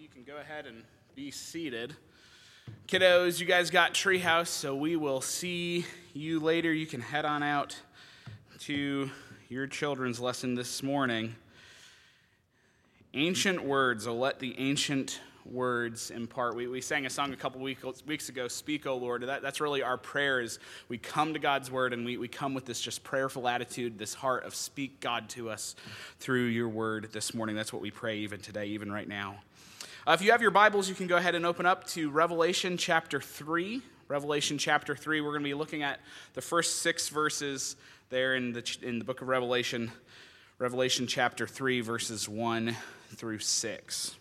You can go ahead and be seated. Kiddos, you guys got Treehouse, so we will see you later. You can head on out to your children's lesson this morning. Ancient words, oh, let the ancient words impart. We sang a song a couple weeks ago, Speak, O Lord. That's really our prayer is we come to God's word and we come with this just prayerful attitude, this heart of speak God to us through your word this morning. That's what we pray even today, even right now. If you have your Bibles, you can go ahead and open up to Revelation chapter 3. Revelation chapter 3, we're going to be looking at the first 6 verses there in the book of Revelation. Revelation chapter 3, verses 1 through 6.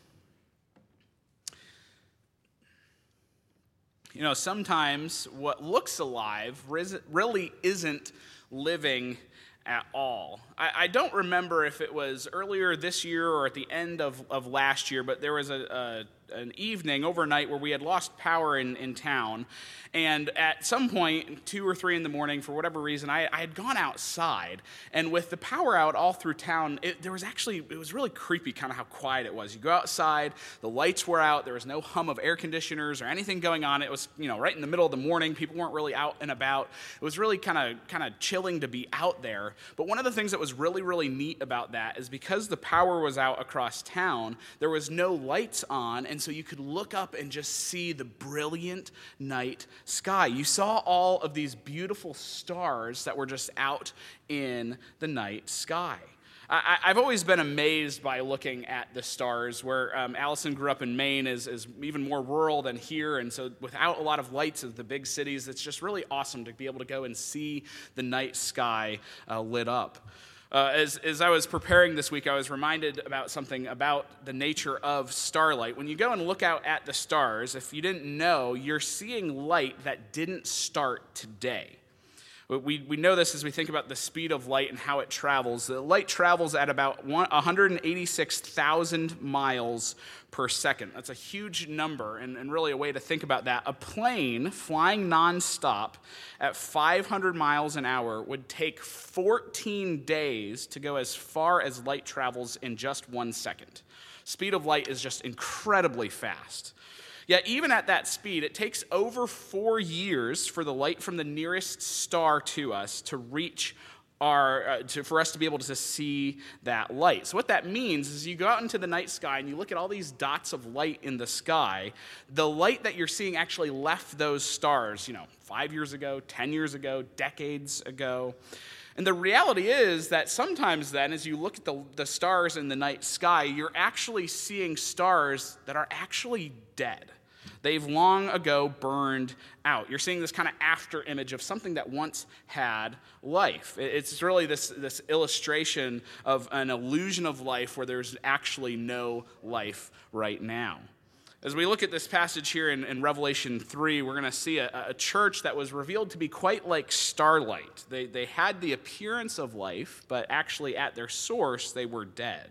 You know, sometimes what looks alive really isn't living at all. I don't remember if it was earlier this year or at the end of last year, but there was an evening overnight where we had lost power in town, and at some point, 2 or 3 in the morning, for whatever reason, I had gone outside, and with the power out all through town, it was really creepy kind of how quiet it was. You go outside, the lights were out, there was no hum of air conditioners or anything going on. It was, right in the middle of the morning, people weren't really out and about. It was really kind of chilling to be out there, but one of the things that was really, really neat about that is because the power was out across town, there was no lights on, and so you could look up and just see the brilliant night sky. You saw all of these beautiful stars that were just out in the night sky. I've always been amazed by looking at the stars. Where Allison grew up in Maine is even more rural than here, and so without a lot of lights of the big cities, it's just really awesome to be able to go and see the night sky lit up. As I was preparing this week, I was reminded about something about the nature of starlight. When you go and look out at the stars, if you didn't know, you're seeing light that didn't start today. We know this as we think about the speed of light and how it travels. The light travels at about 186,000 miles per second. That's a huge number, and really a way to think about that. A plane flying nonstop at 500 miles an hour would take 14 days to go as far as light travels in just 1 second. Speed of light is just incredibly fast. Yet even at that speed, it takes over 4 years for the light from the nearest star to us to reach for us to be able to see that light. So what that means is you go out into the night sky and you look at all these dots of light in the sky. The light that you're seeing actually left those stars, 5 years ago, 10 years ago, decades ago. And the reality is that sometimes then, as you look at the stars in the night sky, you're actually seeing stars that are actually dead. They've long ago burned out. You're seeing this kind of after image of something that once had life. It's really this illustration of an illusion of life where there's actually no life right now. As we look at this passage here in Revelation 3, we're going to see a church that was revealed to be quite like starlight. They had the appearance of life, but actually at their source, they were dead.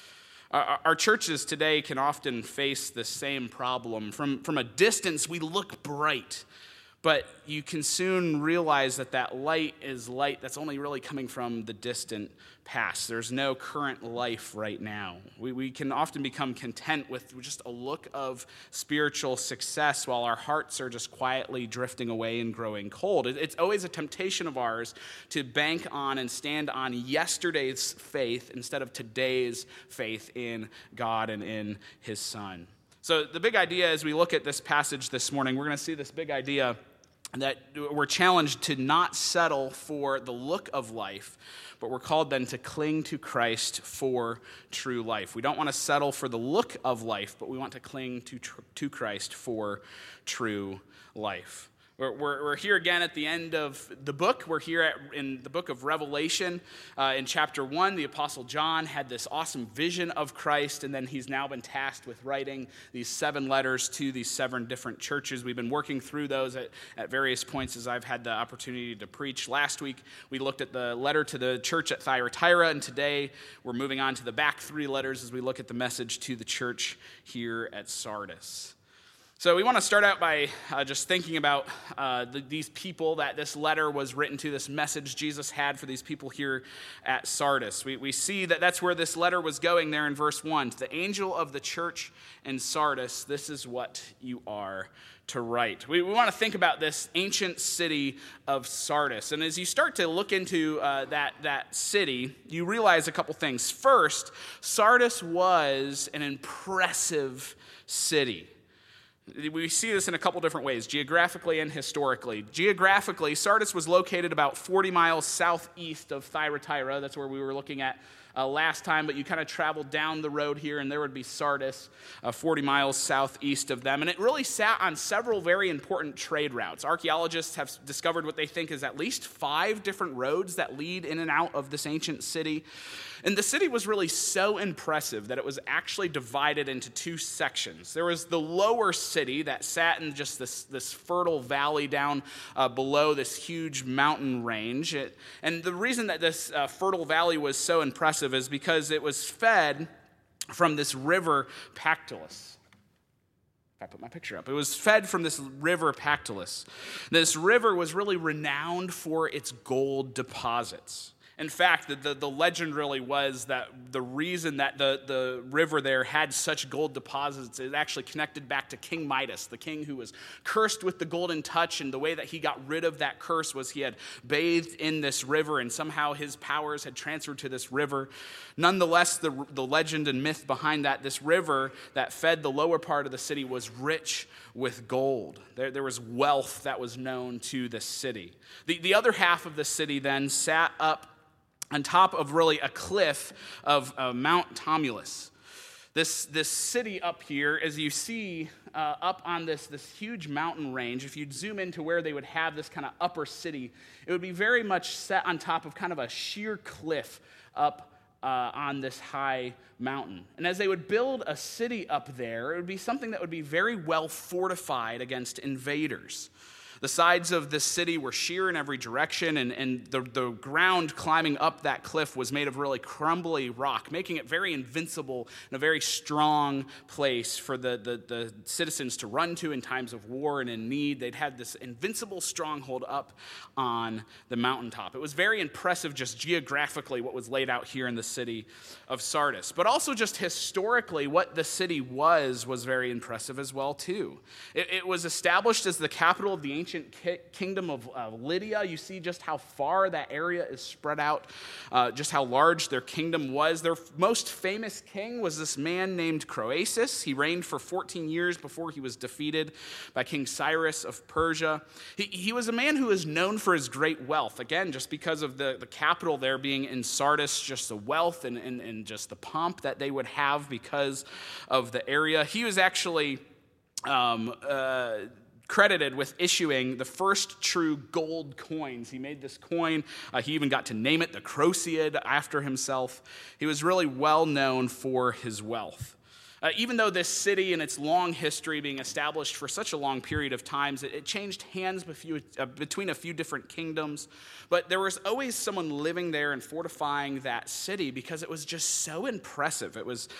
Our churches today can often face the same problem. From a distance, we look bright, but you can soon realize that light is light that's only really coming from the distant past. There's no current life right now. We can often become content with just a look of spiritual success while our hearts are just quietly drifting away and growing cold. It's always a temptation of ours to bank on and stand on yesterday's faith instead of today's faith in God and in His Son. So the big idea as we look at this passage this morning, we're going to see this big idea that we're challenged to not settle for the look of life, but we're called then to cling to Christ for true life. We don't want to settle for the look of life, but we want to cling to Christ for true life. We're here again at the end of the book. We're here in the book of Revelation. In chapter 1, the Apostle John had this awesome vision of Christ, and then he's now been tasked with writing these 7 letters to these 7 different churches. We've been working through those at various points as I've had the opportunity to preach. Last week, we looked at the letter to the church at Thyatira, and today we're moving on to the back 3 letters as we look at the message to the church here at Sardis. So we want to start out by just thinking about these people that this letter was written to, this message Jesus had for these people here at Sardis. We see that that's where this letter was going there in verse 1. To the angel of the church in Sardis, this is what you are to write. We want to think about this ancient city of Sardis. And as you start to look into that city, you realize a couple things. First, Sardis was an impressive city. We see this in a couple different ways, geographically and historically. Geographically, Sardis was located about 40 miles southeast of Thyatira. That's where we were looking at last time, but you kind of traveled down the road here, and there would be Sardis, 40 miles southeast of them. And it really sat on several very important trade routes. Archaeologists have discovered what they think is at least 5 different roads that lead in and out of this ancient city. And the city was really so impressive that it was actually divided into 2 sections. There was the lower city that sat in just this fertile valley down below this huge mountain range. And the reason that this fertile valley was so impressive is because it was fed from this river Pactolus. I put my picture up. It was fed from this river Pactolus. This river was really renowned for its gold deposits. In fact, the legend really was that the reason that the river there had such gold deposits is actually connected back to King Midas, the king who was cursed with the golden touch, and the way that he got rid of that curse was he had bathed in this river, and somehow his powers had transferred to this river. Nonetheless, the legend and myth behind that, this river that fed the lower part of the city was rich with gold. There was wealth that was known to this city. The other half of the city then sat up on top of really a cliff of Mount Tumulus. This city up here, as you see up on this huge mountain range, if you'd zoom into where they would have this kind of upper city, it would be very much set on top of kind of a sheer cliff up on this high mountain. And as they would build a city up there, it would be something that would be very well fortified against invaders. The sides of this city were sheer in every direction, and the ground climbing up that cliff was made of really crumbly rock, making it very invincible and a very strong place for the citizens to run to in times of war and in need. They'd had this invincible stronghold up on the mountaintop. It was very impressive just geographically what was laid out here in the city of Sardis. But also just historically what the city was very impressive as well too. It was established as the capital of the ancient kingdom of Lydia. You see just how far that area is spread out, just how large their kingdom was. Their most famous king was this man named Croesus. He reigned for 14 years before he was defeated by King Cyrus of Persia. He was a man who is known for his great wealth, again, just because of the capital there being in Sardis, just the wealth and just the pomp that they would have because of the area. He was actually credited with issuing the first true gold coins. He made this coin. He even got to name it the Croceid after himself. He was really well known for his wealth. Even though this city and its long history being established for such a long period of time, it changed hands between a few different kingdoms, but there was always someone living there and fortifying that city because it was just so impressive. It was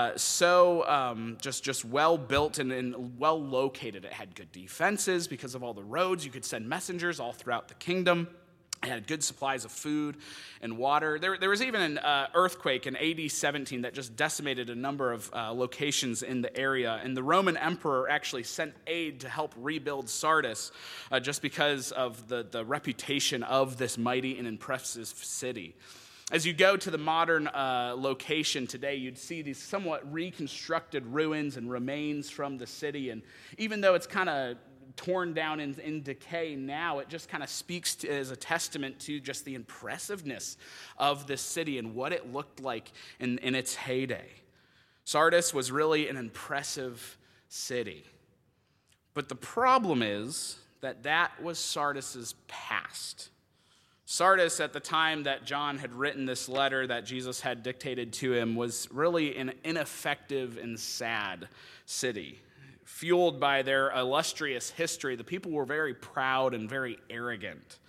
just well built and well located. It had good defenses because of all the roads. You could send messengers all throughout the kingdom. It had good supplies of food and water. There was even an earthquake in AD 17 that just decimated a number of locations in the area. And the Roman emperor actually sent aid to help rebuild Sardis just because of the reputation of this mighty and impressive city. As you go to the modern location today, you'd see these somewhat reconstructed ruins and remains from the city. And even though it's kind of torn down in decay now, it just kind of speaks as a testament to just the impressiveness of this city and what it looked like in its heyday. Sardis was really an impressive city. But the problem is that was Sardis's past. Sardis, at the time that John had written this letter that Jesus had dictated to him, was really an ineffective and sad city. Fueled by their illustrious history, the people were very proud and very arrogant.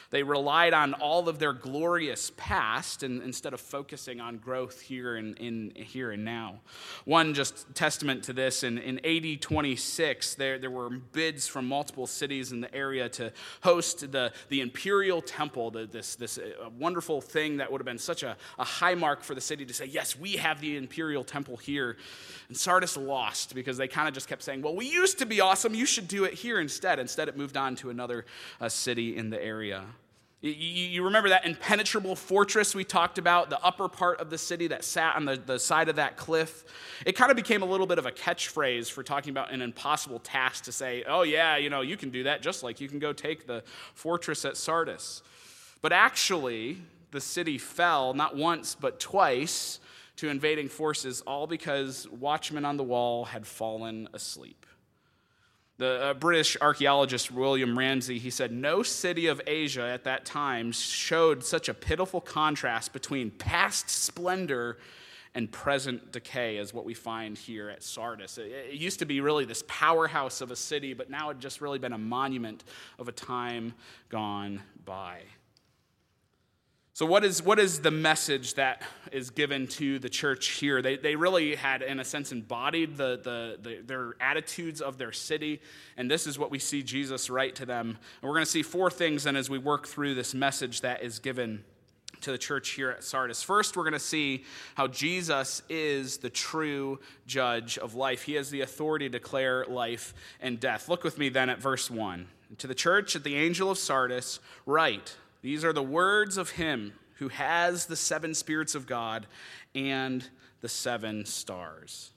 They relied on all of their glorious past instead of focusing on growth here and now. One just testament to this, in AD 26, there were bids from multiple cities in the area to host the imperial temple, this wonderful thing that would have been such a high mark for the city to say, yes, we have the imperial temple here. And Sardis lost because they kind of just kept saying, well, we used to be awesome, you should do it here instead. Instead, it moved on to another city in the area. You remember that impenetrable fortress we talked about, the upper part of the city that sat on the side of that cliff? It kind of became a little bit of a catchphrase for talking about an impossible task to say, oh yeah, you can do that, just like you can go take the fortress at Sardis. But actually, the city fell not once but twice to invading forces, all because watchmen on the wall had fallen asleep. The British archaeologist William Ramsay, he said, no city of Asia at that time showed such a pitiful contrast between past splendor and present decay as what we find here at Sardis. It used to be really this powerhouse of a city, but now it's just really been a monument of a time gone by. So what is the message that is given to the church here? They really had, in a sense, embodied their attitudes of their city, and this is what we see Jesus write to them. And we're going to see four things then as we work through this message that is given to the church here at Sardis. First, we're going to see how Jesus is the true judge of life. He has the authority to declare life and death. Look with me then at verse 1. To the church at the angel of Sardis, write, these are the words of him who has the seven spirits of God and the seven stars.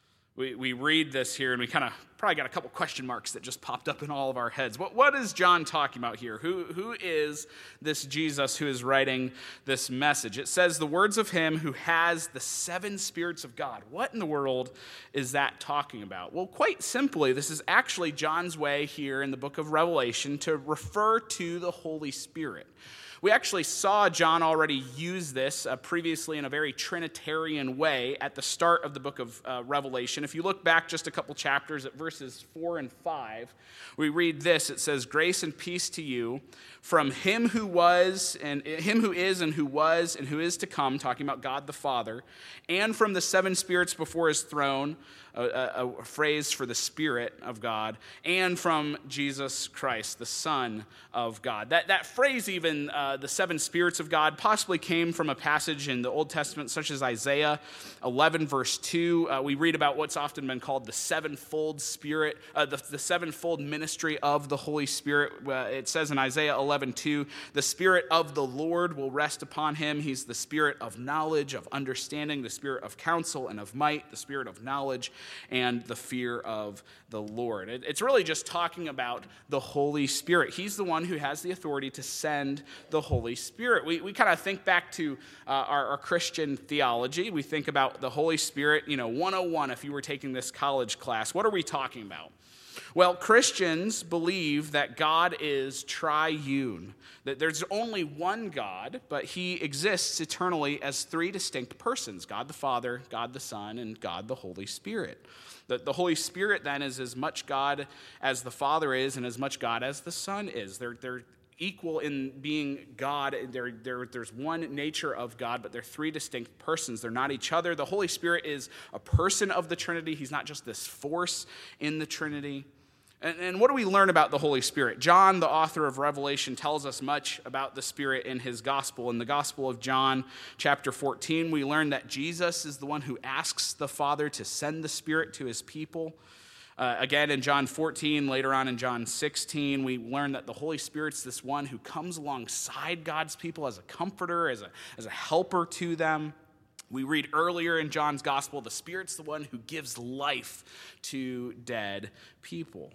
We read this here, and we kind of probably got a couple question marks that just popped up in all of our heads. What is John talking about here? Who is this Jesus who is writing this message? It says the words of him who has the seven spirits of God. What in the world is that talking about? Well, quite simply, this is actually John's way here in the book of Revelation to refer to the Holy Spirit. We actually saw John already use this previously in a very Trinitarian way at the start of the book of Revelation. If you look back just a couple chapters at verses 4 and 5, we read this. It says, grace and peace to you from him who was, and him who is, and who was, and who is to come, talking about God the Father, and from the seven spirits before his throne, a phrase for the Spirit of God, and from Jesus Christ, the Son of God. That phrase even, the seven spirits of God, possibly came from a passage in the Old Testament, such as Isaiah 11, verse 2. We read about what's often been called the sevenfold Spirit, the sevenfold ministry of the Holy Spirit. It says in Isaiah 11:2, the Spirit of the Lord will rest upon him. He's the Spirit of knowledge, of understanding, the Spirit of counsel and of might, the Spirit of knowledge, and the fear of the Lord. It's really just talking about the Holy Spirit. He's the one who has the authority to send the Holy Spirit. We kind of think back to our Christian theology. We think about the Holy Spirit, 101 if you were taking this college class. What are we talking about? Well, Christians believe that God is triune, that there's only one God, but he exists eternally as three distinct persons, God the Father, God the Son, and God the Holy Spirit. The Holy Spirit then is as much God as the Father is and as much God as the Son is. They're equal in being God. There's one nature of God, but they're three distinct persons. They're not each other. The Holy Spirit is a person of the Trinity. He's not just this force in the Trinity. And what do we learn about the Holy Spirit? John, the author of Revelation, tells us much about the Spirit in his gospel. In the Gospel of John, chapter 14, we learn that Jesus is the one who asks the Father to send the Spirit to his people. Again, in John 14, later on in John 16, we learn that the Holy Spirit's this one who comes alongside God's people as a comforter, as a helper to them. We read earlier in John's gospel, the Spirit's the one who gives life to dead people.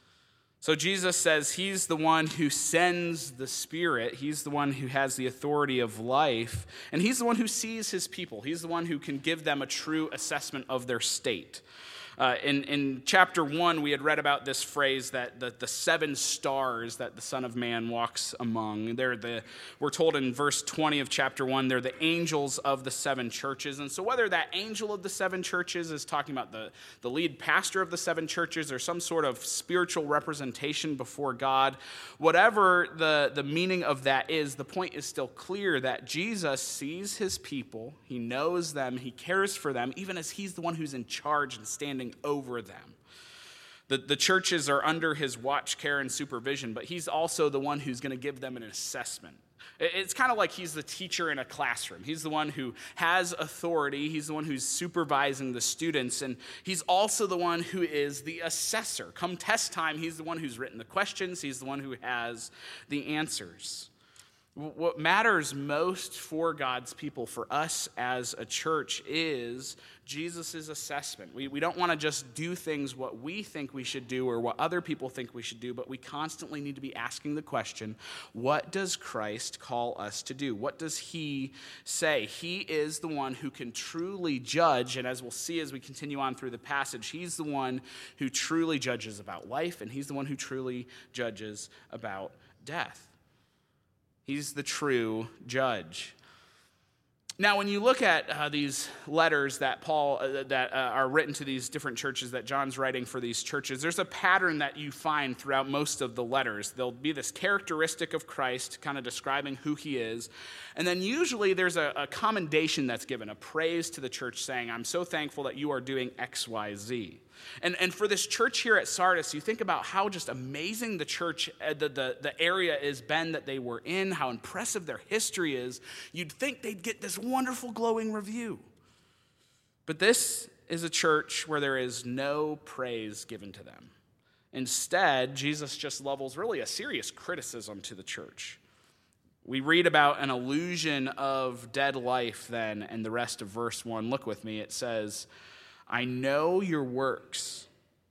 So Jesus says he's the one who sends the Spirit. He's the one who has the authority of life. And he's the one who sees his people. He's the one who can give them a true assessment of their state. In chapter 1, we had read about this phrase that the 7 stars that the Son of Man walks among. We're told in verse 20 of chapter 1, they're the angels of the 7 churches. And so whether that angel of the 7 churches is talking about the lead pastor of the 7 churches or some sort of spiritual representation before God, whatever the meaning of that is, the point is still clear that Jesus sees his people, he knows them, he cares for them, even as he's the one who's in charge and standing over them. The churches are under his watch, care, and supervision, but he's also the one who's going to give them an assessment. It's kind of like he's the teacher in a classroom. He's the one who has authority. He's the one who's supervising the students, and he's also the one who is the assessor. Come test time, he's the one who's written the questions. He's the one who has the answers. What matters most for God's people, for us as a church, is Jesus' assessment. We don't want to just do things what we think we should do or what other people think we should do, but we constantly need to be asking the question, what does Christ call us to do? What does he say? He is the one who can truly judge, and as we'll see as we continue on through the passage, he's the one who truly judges about life, and he's the one who truly judges about death. He's the true judge. Now, when you look at these letters that Paul are written to these different churches that John's writing for these churches, there's a pattern that you find throughout most of the letters. There'll be this characteristic of Christ, kind of describing who he is, and then usually there's a commendation that's given, a praise to the church, saying, "I'm so thankful that you are doing X, Y, Z." And for this church here at Sardis, you think about how just amazing the church, the area is been that they were in, how impressive their history is. You'd think they'd get this wonderful glowing review. But this is a church where there is no praise given to them. Instead, Jesus just levels really a serious criticism to the church. We read about an illusion of dead life then in the rest of verse 1. Look with me. It says, "I know your works.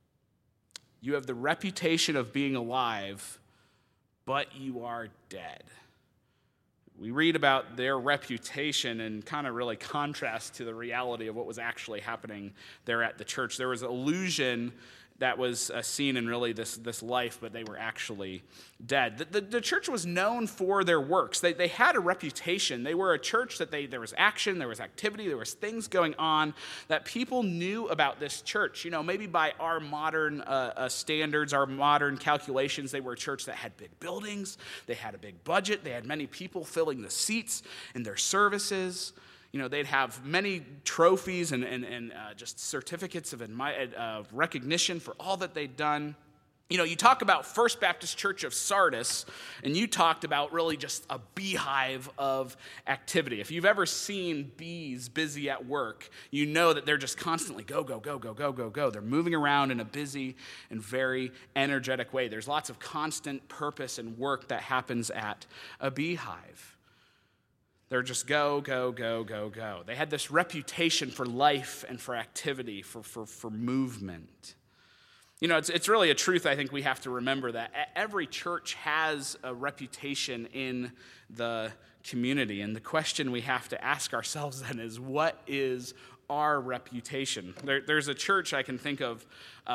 You have the reputation of being alive, but you are dead." We read about their reputation and kind of really contrast to the reality of what was actually happening there at the church. There was an illusion that was seen in really this life, but they were actually dead. The church was known for their works. They had a reputation. They were a church that there was action, there was activity, there was things going on that people knew about this church. You know, maybe by our modern standards, our modern calculations, they were a church that had big buildings, they had a big budget, they had many people filling the seats in their services. You know, they'd have many trophies and just certificates of recognition for all that they'd done. You know, you talk about First Baptist Church of Sardis, and you talked about really just a beehive of activity. If you've ever seen bees busy at work, you know that they're just constantly go, go, go, go, go, go, go. They're moving around in a busy and very energetic way. There's lots of constant purpose and work that happens at a beehive. They're just go, go, go, go, go. They had this reputation for life and for activity, for movement. You know, it's really a truth I think we have to remember that every church has a reputation in the community. And the question we have to ask ourselves then is, what is our reputation? There's a church I can think of.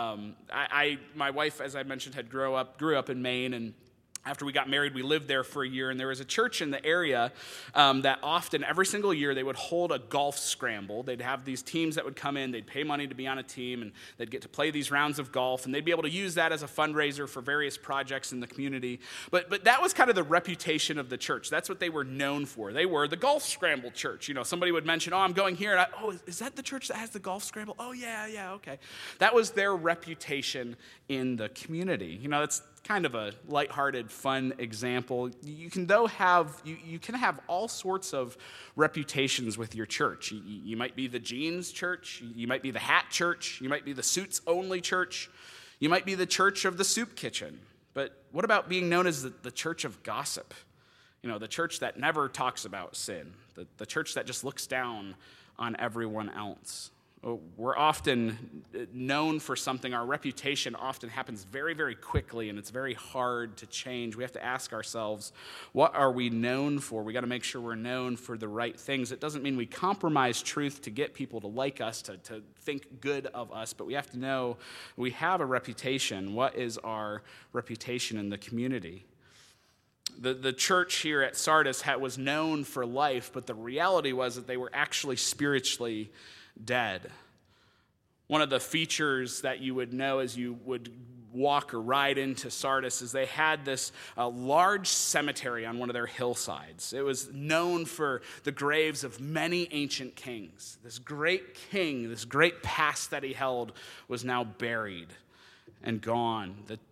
My wife, as I mentioned, grew up in Maine, and after we got married, we lived there for a year, and there was a church in the area that often, every single year, they would hold a golf scramble. They'd have these teams that would come in, they'd pay money to be on a team, and they'd get to play these rounds of golf, and they'd be able to use that as a fundraiser for various projects in the community. But that was kind of the reputation of the church. That's what they were known for. They were the golf scramble church. You know, somebody would mention, "Oh, I'm going here," and is that the church that has the golf scramble? Oh, yeah, okay. That was their reputation in the community. You know, that's kind of a lighthearted, fun example. You can have all sorts of reputations with your church. You might be the jeans church, you might be the hat church, you might be the suits only church, you might be the church of the soup kitchen. But what about being known as the church of gossip? You know, the church that never talks about sin, the church that just looks down on everyone else. We're often known for something. Our reputation often happens very, very quickly, and it's very hard to change. We have to ask ourselves, what are we known for? We got to make sure we're known for the right things. It doesn't mean we compromise truth to get people to like us, to think good of us, but we have to know we have a reputation. What is our reputation in the community? The church here at Sardis was known for life, but the reality was that they were actually spiritually dead. One of the features that you would know as you would walk or ride into Sardis is they had this large cemetery on one of their hillsides. It was known for the graves of many ancient kings. This great king, this great past that he held, was now buried and gone.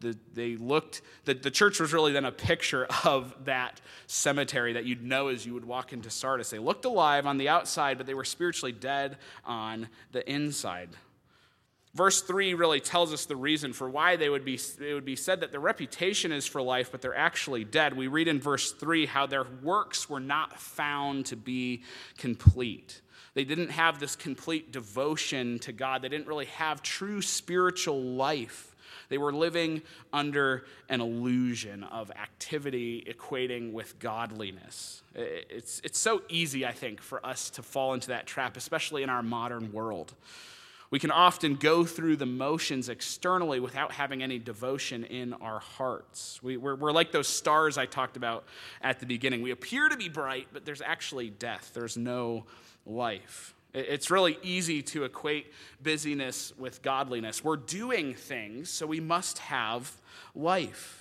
The church was really then a picture of that cemetery that you'd know as you would walk into Sardis. They looked alive on the outside, but they were spiritually dead on the inside. Verse 3 really tells us the reason for why it would be said that their reputation is for life, but they're actually dead. We read in verse 3 how their works were not found to be complete. They didn't have this complete devotion to God. They didn't really have true spiritual life. They were living under an illusion of activity equating with godliness. It's so easy, I think, for us to fall into that trap, especially in our modern world. We can often go through the motions externally without having any devotion in our hearts. We're like those stars I talked about at the beginning. We appear to be bright, but there's actually death. There's no life. It's really easy to equate busyness with godliness. We're doing things, so we must have life.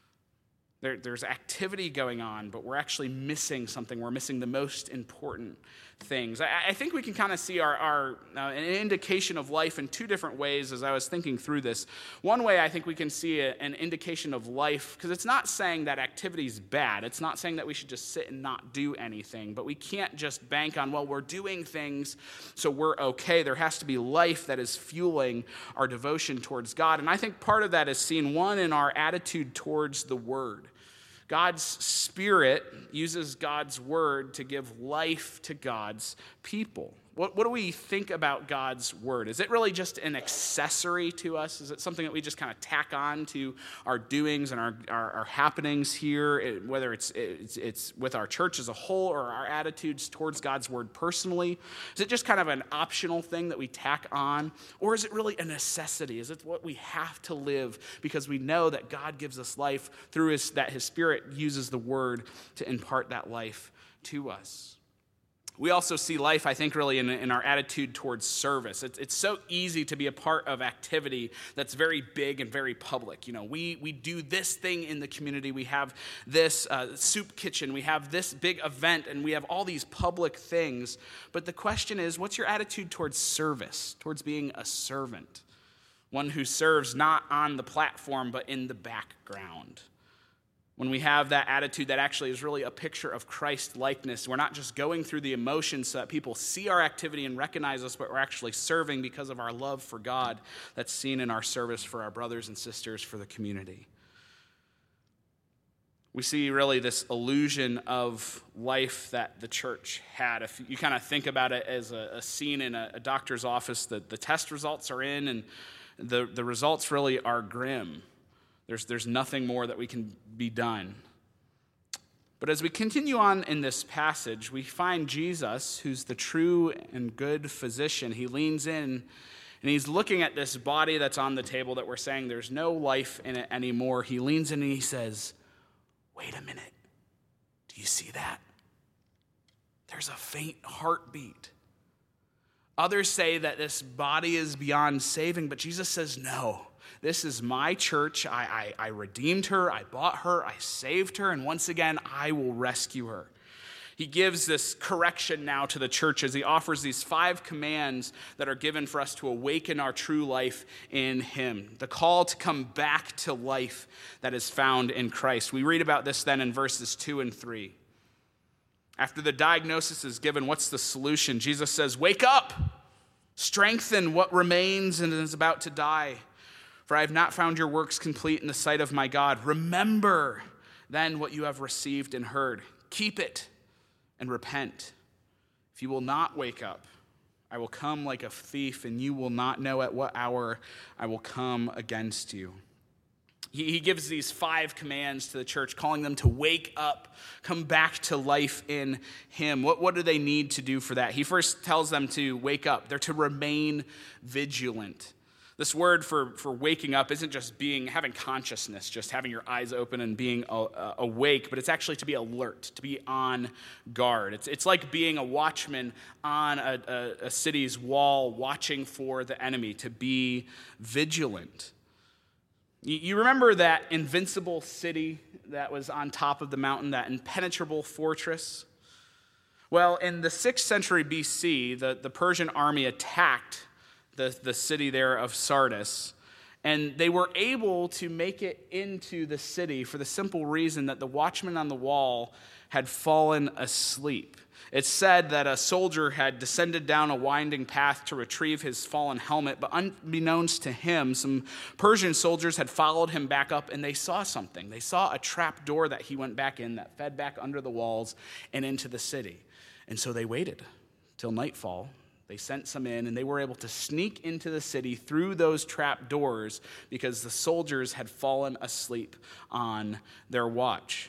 There's activity going on, but we're actually missing something. We're missing the most important things. I think we can kind of see an indication of life in two different ways as I was thinking through this. One way I think we can see an indication of life, because it's not saying that activity is bad. It's not saying that we should just sit and not do anything, but we can't just bank on, well, we're doing things, so we're okay. There has to be life that is fueling our devotion towards God. And I think part of that is seen, one, in our attitude towards the Word. God's Spirit uses God's Word to give life to God's people. What do we think about God's Word? Is it really just an accessory to us? Is it something that we just kind of tack on to our doings and our happenings here, whether it's with our church as a whole or our attitudes towards God's Word personally? Is it just kind of an optional thing that we tack on? Or is it really a necessity? Is it what we have to live because we know that God gives us life through that His Spirit uses the Word to impart that life to us? We also see life, I think, really in our attitude towards service. It's so easy to be a part of activity that's very big and very public. You know, we do this thing in the community. We have this soup kitchen. We have this big event, and we have all these public things. But the question is, what's your attitude towards service, towards being a servant? One who serves not on the platform, but in the background. When we have that attitude that actually is really a picture of Christ-likeness, we're not just going through the emotions so that people see our activity and recognize us, but we're actually serving because of our love for God that's seen in our service for our brothers and sisters, for the community. We see really this illusion of life that the church had. If you kind of think about it as a scene in a doctor's office, the test results are in, and the results really are grim. There's nothing more that we can be done. But as we continue on in this passage, we find Jesus, who's the true and good physician. He leans in and he's looking at this body that's on the table that we're saying there's no life in it anymore. He leans in and he says, "Wait a minute. Do you see that? There's a faint heartbeat." Others say that this body is beyond saving, but Jesus says, no. This is my church. I redeemed her. I bought her. I saved her. And once again, I will rescue her. He gives this correction now to the church as he offers these 5 commands that are given for us to awaken our true life in him. The call to come back to life that is found in Christ. We read about this then in verses 2 and 3. After the diagnosis is given, what's the solution? Jesus says, "Wake up, strengthen what remains and is about to die. For I have not found your works complete in the sight of my God. Remember then what you have received and heard. Keep it and repent. If you will not wake up, I will come like a thief, and you will not know at what hour I will come against you. He gives these 5 commands to the church, calling them to wake up, come back to life in him. What do they need to do for that? He first tells them to wake up. They're to remain vigilant. This word for waking up isn't just having consciousness, just having your eyes open and being awake, but it's actually to be alert, to be on guard. It's like being a watchman on a city's wall, watching for the enemy, to be vigilant. You remember that invincible city that was on top of the mountain, that impenetrable fortress? Well, in the 6th century BC, the Persian army attacked the city there of Sardis, and they were able to make it into the city for the simple reason that the watchman on the wall had fallen asleep. It's said that a soldier had descended down a winding path to retrieve his fallen helmet, but unbeknownst to him, some Persian soldiers had followed him back up, and they saw something. They saw a trap door that he went back in that fed back under the walls and into the city. And so they waited till nightfall. They sent some in, and they were able to sneak into the city through those trap doors because the soldiers had fallen asleep on their watch.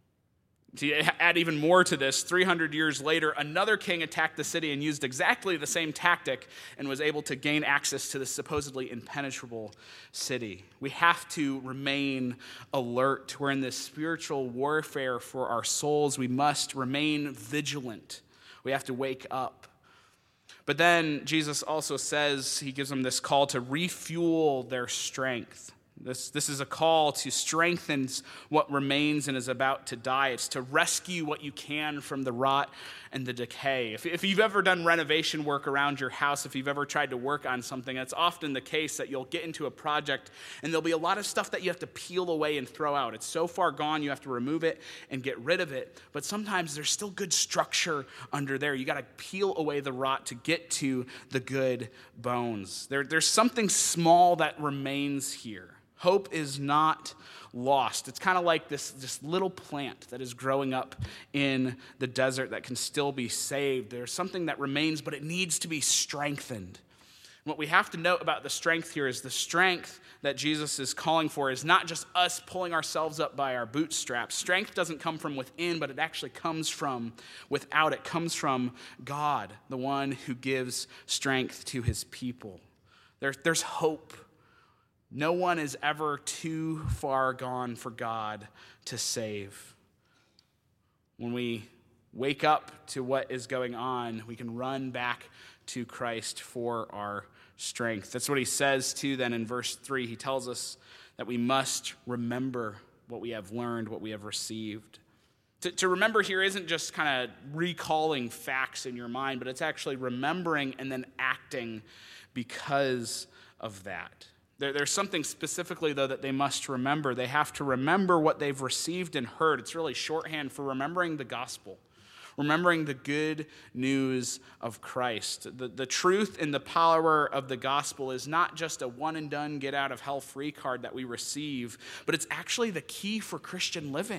To add even more to this, 300 years later, another king attacked the city and used exactly the same tactic and was able to gain access to the supposedly impenetrable city. We have to remain alert. We're in this spiritual warfare for our souls. We must remain vigilant. We have to wake up. But then Jesus also says, he gives them this call to refuel their strength. This is a call to strengthen what remains and is about to die. It's to rescue what you can from the rot and the decay. If you've ever done renovation work around your house, if you've ever tried to work on something, it's often the case that you'll get into a project and there'll be a lot of stuff that you have to peel away and throw out. It's so far gone, you have to remove it and get rid of it. But sometimes there's still good structure under there. You got to peel away the rot to get to the good bones. There's something small that remains here. Hope is not lost. It's kind of like this little plant that is growing up in the desert that can still be saved. There's something that remains, but it needs to be strengthened. What we have to note about the strength here is the strength that Jesus is calling for is not just us pulling ourselves up by our bootstraps. Strength doesn't come from within, but it actually comes from without. It comes from God, the one who gives strength to his people. There's hope. No one is ever too far gone for God to save. When we wake up to what is going on, we can run back to Christ for our strength. That's what he says too then in verse 3. He tells us that we must remember what we have learned, what we have received. To remember here isn't just kind of recalling facts in your mind, but it's actually remembering and then acting because of that. There's something specifically, though, that they must remember. They have to remember what they've received and heard. It's really shorthand for remembering the gospel, remembering the good news of Christ. The truth and the power of the gospel is not just a one-and-done, get-out-of-hell-free card that we receive, but it's actually the key for Christian living.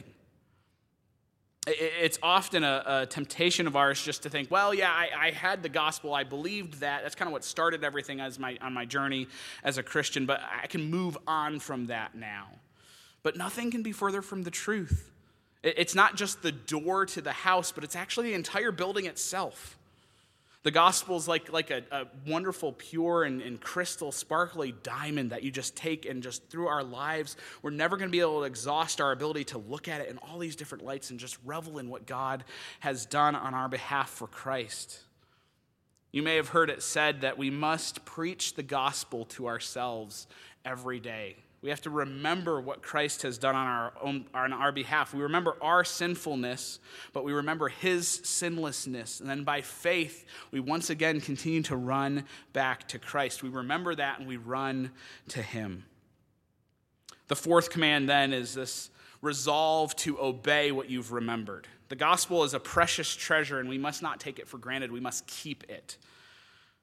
It's often a temptation of ours just to think, well, yeah, I had the gospel, I believed that. That's kind of what started everything on my journey as a Christian, but I can move on from that now. But nothing can be further from the truth. It's not just the door to the house, but it's actually the entire building itself. The gospel is like a wonderful, pure, and crystal, sparkly diamond that you just take and just through our lives, we're never going to be able to exhaust our ability to look at it in all these different lights and just revel in what God has done on our behalf for Christ. You may have heard it said that we must preach the gospel to ourselves every day. We have to remember what Christ has done on our behalf. We remember our sinfulness, but we remember his sinlessness. And then by faith, we once again continue to run back to Christ. We remember that and we run to him. The 4th command then is this resolve to obey what you've remembered. The gospel is a precious treasure and we must not take it for granted. We must keep it.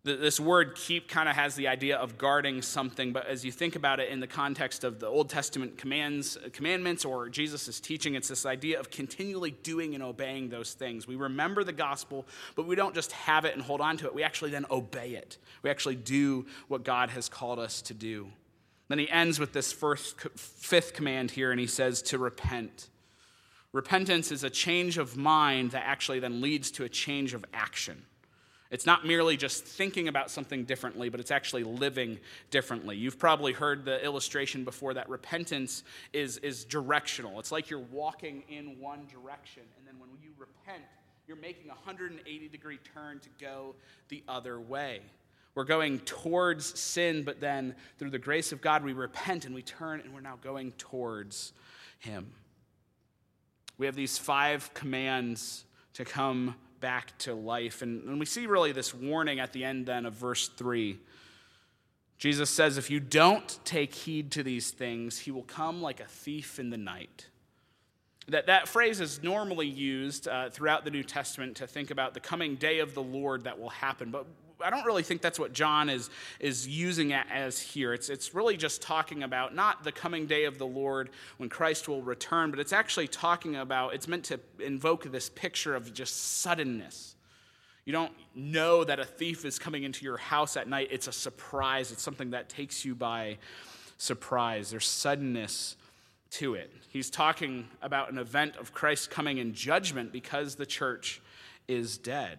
This word keep kind of has the idea of guarding something, but as you think about it in the context of the Old Testament commandments or Jesus' teaching, it's this idea of continually doing and obeying those things. We remember the gospel, but we don't just have it and hold on to it. We actually then obey it. We actually do what God has called us to do. Then he ends with this fifth command here, and he says to repent. Repentance is a change of mind that actually then leads to a change of action. It's not merely just thinking about something differently, but it's actually living differently. You've probably heard the illustration before that repentance is directional. It's like you're walking in one direction, and then when you repent, you're making a 180-degree turn to go the other way. We're going towards sin, but then through the grace of God, we repent and we turn, and we're now going towards him. We have these 5 commands to come back to life. And we see really this warning at the end then of verse 3. Jesus says, if you don't take heed to these things, he will come like a thief in the night. That phrase is normally used throughout the New Testament to think about the coming day of the Lord that will happen. But I don't really think that's what John is using it as here. It's really just talking about not the coming day of the Lord when Christ will return, but it's actually talking about, it's meant to invoke this picture of just suddenness. You don't know that a thief is coming into your house at night. It's a surprise. It's something that takes you by surprise. There's suddenness to it. He's talking about an event of Christ coming in judgment because the church is dead.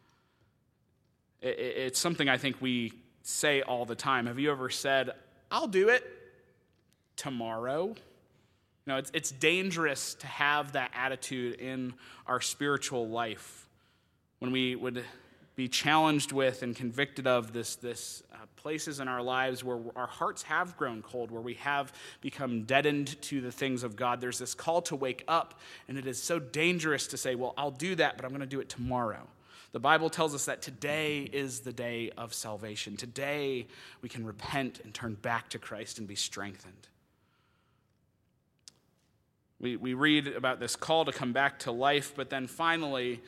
It's something I think we say all the time. Have you ever said, I'll do it tomorrow? It's dangerous to have that attitude in our spiritual life when we would be challenged with and convicted of this places in our lives where our hearts have grown cold, where we have become deadened to the things of God. There's this call to wake up, and it is so dangerous to say, well, I'll do that, but I'm going to do it tomorrow. The Bible tells us that today is the day of salvation. Today we can repent and turn back to Christ and be strengthened. We read about this call to come back to life, but then finally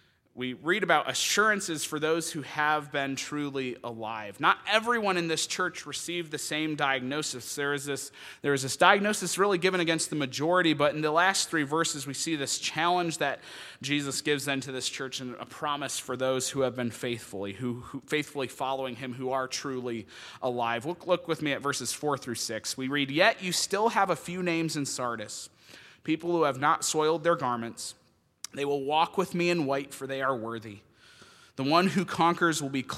we read about assurances for those who have been truly alive. Not everyone in this church received the same diagnosis. There is this diagnosis really given against the majority, but in the last 3 verses, we see this challenge that Jesus gives then to this church and a promise for those who have been faithfully following him, who are truly alive. Look with me at verses 4 through 6. We read, "Yet you still have a few names in Sardis, people who have not soiled their garments. They will walk with me in white, for they are worthy. The one who conquers will be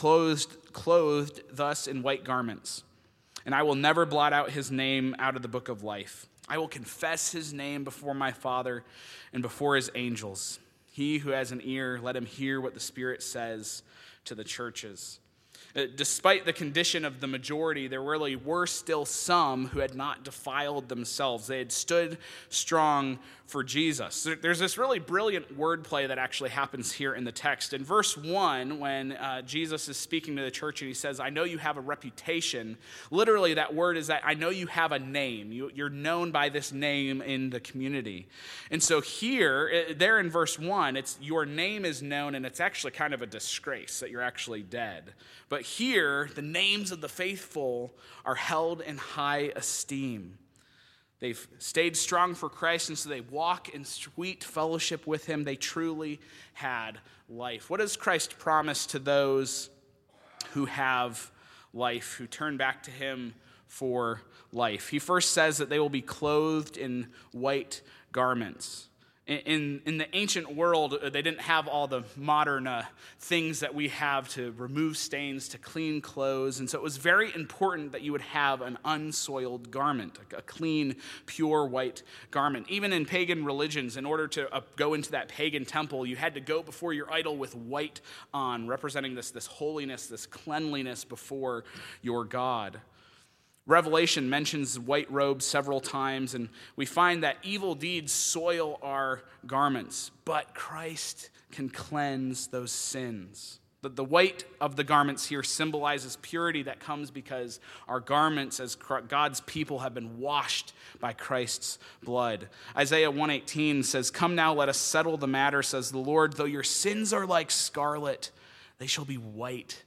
clothed thus in white garments. And I will never blot out his name out of the book of life. I will confess his name before my Father and before his angels. He who has an ear, let him hear what the Spirit says to the churches." Despite the condition of the majority, there really were still some who had not defiled themselves. They had stood strong for Jesus. There's this really brilliant wordplay that actually happens here in the text. In verse 1, when Jesus is speaking to the church and he says, "I know you have a reputation," literally that word is that I know you have a name. You're known by this name in the community. And so here, there in verse 1, it's your name is known, and it's actually kind of a disgrace that you're actually dead. But here, the names of the faithful are held in high esteem. They've stayed strong for Christ, and so they walk in sweet fellowship with him. They truly had life. What does Christ promise to those who have life, who turn back to him for life? He first says that they will be clothed in white garments. In the ancient world, they didn't have all the modern things that we have to remove stains, to clean clothes. And so it was very important that you would have an unsoiled garment, a clean, pure white garment. Even in pagan religions, in order to go into that pagan temple, you had to go before your idol with white on, representing this holiness, this cleanliness before your God. Revelation mentions white robes several times, and we find that evil deeds soil our garments, but Christ can cleanse those sins. The white of the garments here symbolizes purity that comes because our garments as God's people have been washed by Christ's blood. Isaiah 1:18 says, "Come now, let us settle the matter, says the Lord. Though your sins are like scarlet, they shall be white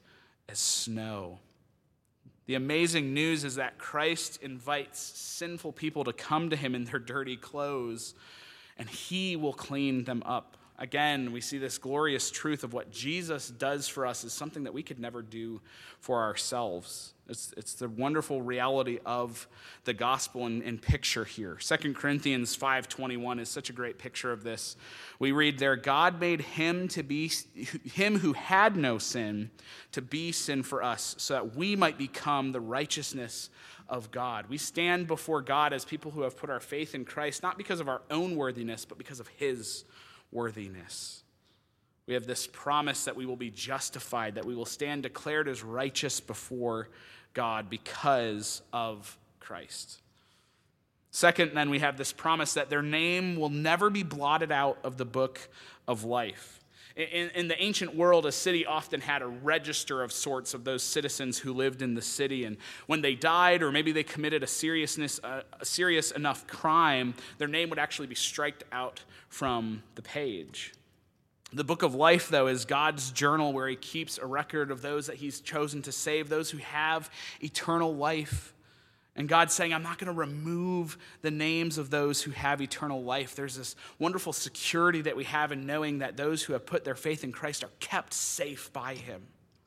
as snow. The amazing news is that Christ invites sinful people to come to him in their dirty clothes, and he will clean them up. Again, we see this glorious truth of what Jesus does for us is something that we could never do for ourselves. It's the wonderful reality of the gospel in picture here. 2 Corinthians 5:21 is such a great picture of this. We read there, God made him who had no sin to be sin for us, so that we might become the righteousness of God. We stand before God as people who have put our faith in Christ, not because of our own worthiness, but because of his worthiness. We have this promise that we will be justified, that we will stand declared as righteous before God because of Christ. Second, then, we have this promise that their name will never be blotted out of the book of life. In the ancient world, a city often had a register of sorts of those citizens who lived in the city. And when they died, or maybe they committed a serious enough crime, their name would actually be striked out from the page. The book of life, though, is God's journal where he keeps a record of those that he's chosen to save, those who have eternal life. And God's saying, I'm not going to remove the names of those who have eternal life. There's this wonderful security that we have in knowing that those who have put their faith in Christ are kept safe by him.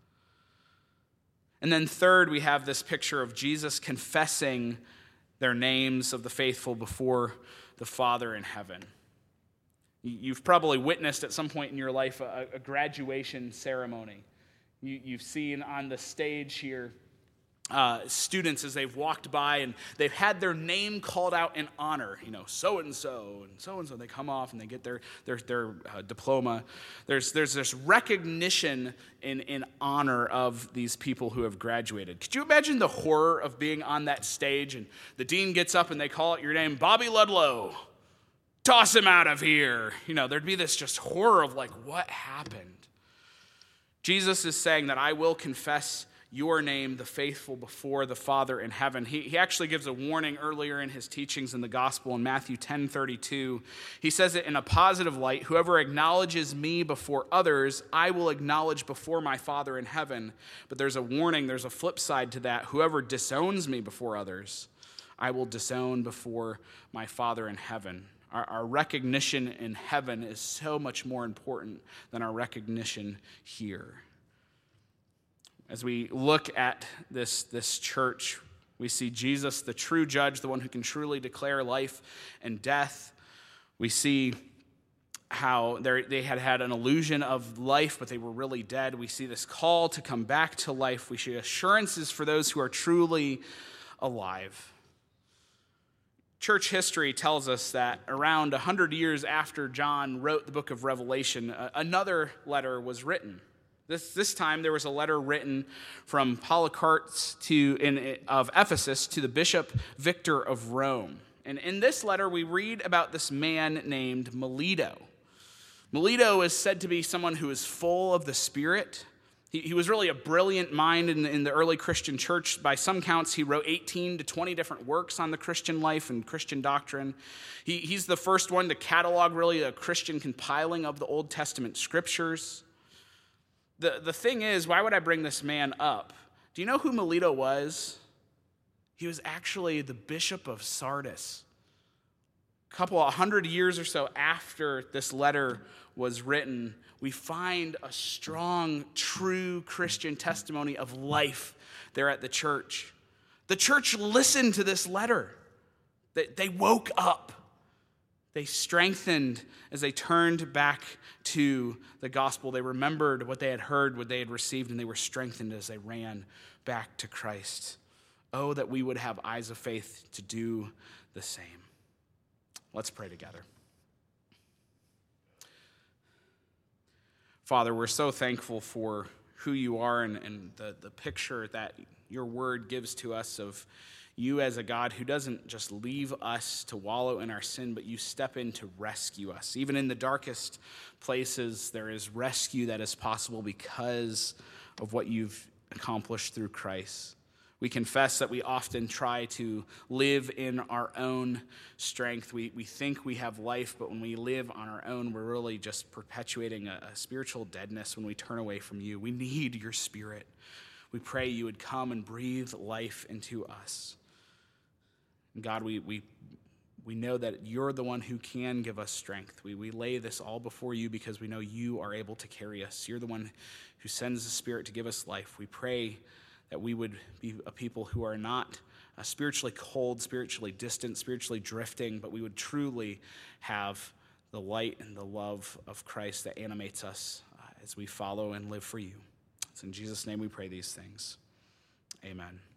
And then third, we have this picture of Jesus confessing their names of the faithful before the Father in heaven. You've probably witnessed at some point in your life a graduation ceremony. You've seen on the stage here students as they've walked by and they've had their name called out in honor. So-and-so and so-and-so. They come off and they get their diploma. There's this recognition in honor of these people who have graduated. Could you imagine the horror of being on that stage and the dean gets up and they call out your name, Bobby Ludlow? Toss him out of here. There'd be this just horror of what happened? Jesus is saying that I will confess your name, the faithful, before the Father in heaven. He actually gives a warning earlier in his teachings in the gospel in Matthew 10:32. He says it in a positive light. Whoever acknowledges me before others, I will acknowledge before my Father in heaven. But there's a warning, there's a flip side to that. Whoever disowns me before others, I will disown before my Father in heaven. Our recognition in heaven is so much more important than our recognition here. As we look at this church, we see Jesus, the true judge, the one who can truly declare life and death. We see how they had an illusion of life, but they were really dead. We see this call to come back to life. We see assurances for those who are truly alive. Church history tells us that around 100 years after John wrote the book of Revelation, another letter was written. This time there was a letter written from Polycarp of Ephesus to the Bishop Victor of Rome. And in this letter we read about this man named Melito. Melito is said to be someone who is full of the Spirit. He was really a brilliant mind in the early Christian church. By some counts, he wrote 18 to 20 different works on the Christian life and Christian doctrine. He's the first one to catalog really a Christian compiling of the Old Testament scriptures. The thing is, why would I bring this man up? Do you know who Melito was? He was actually the bishop of Sardis. A couple 100 years or so after this letter was written, we find a strong, true Christian testimony of life there at the church. The church listened to this letter. They woke up. They strengthened as they turned back to the gospel. They remembered what they had heard, what they had received, and they were strengthened as they ran back to Christ. Oh, that we would have eyes of faith to do the same. Let's pray together. Father, we're so thankful for who you are and the picture that your word gives to us of you as a God who doesn't just leave us to wallow in our sin, but you step in to rescue us. Even in the darkest places, there is rescue that is possible because of what you've accomplished through Christ. We confess that we often try to live in our own strength. We think we have life, but when we live on our own, we're really just perpetuating a spiritual deadness when we turn away from you. We need your Spirit. We pray you would come and breathe life into us. And God, we know that you're the one who can give us strength. We lay this all before you because we know you are able to carry us. You're the one who sends the Spirit to give us life. We pray that we would be a people who are not spiritually cold, spiritually distant, spiritually drifting, but we would truly have the light and the love of Christ that animates us as we follow and live for you. It's in Jesus' name we pray these things. Amen.